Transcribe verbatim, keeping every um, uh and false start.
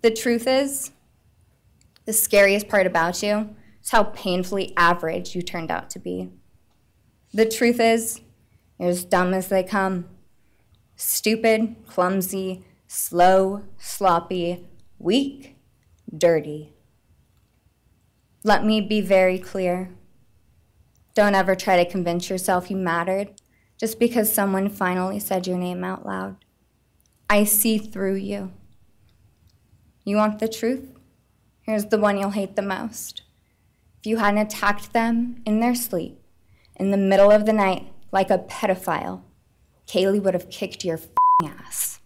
The truth is, the scariest part about you is how painfully average you turned out to be. The truth is, you're as dumb as they come. Stupid, clumsy, slow, sloppy, weak, dirty. Let me be very clear. Don't ever try to convince yourself you mattered just because someone finally said your name out loud. I see through you. You want the truth? Here's the one you'll hate the most. If you hadn't attacked them in their sleep, in the middle of the night, like a pedophile, Kaylee would have kicked your f***ing ass.